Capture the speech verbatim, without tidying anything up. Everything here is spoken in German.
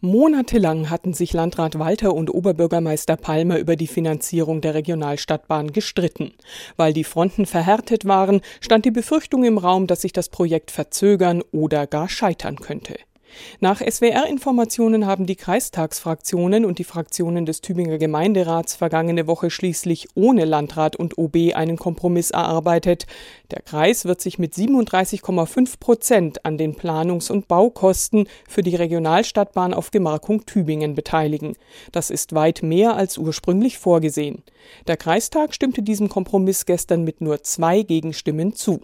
Monatelang hatten sich Landrat Walter und Oberbürgermeister Palmer über die Finanzierung der Regionalstadtbahn gestritten. Weil die Fronten verhärtet waren, stand die Befürchtung im Raum, dass sich das Projekt verzögern oder gar scheitern könnte. Nach S W R-Informationen haben die Kreistagsfraktionen und die Fraktionen des Tübinger Gemeinderats vergangene Woche schließlich ohne Landrat und O B einen Kompromiss erarbeitet. Der Kreis wird sich mit siebenunddreißig Komma fünf Prozent an den Planungs- und Baukosten für die Regionalstadtbahn auf Gemarkung Tübingen beteiligen. Das ist weit mehr als ursprünglich vorgesehen. Der Kreistag stimmte diesem Kompromiss gestern mit nur zwei Gegenstimmen zu.